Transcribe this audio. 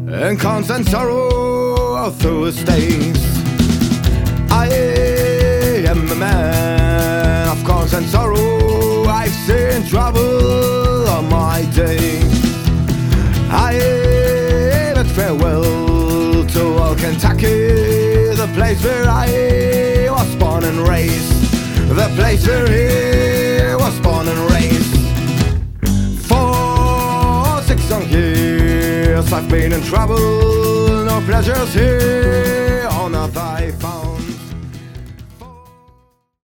in constant sorrow through his days. I am a man of constant sorrow. I've seen trouble on my days. I bid farewell to old Kentucky, the place where I was born and raised, the place where he was born and raised. For 6 long years I've been in trouble, no pleasures here on earth I found.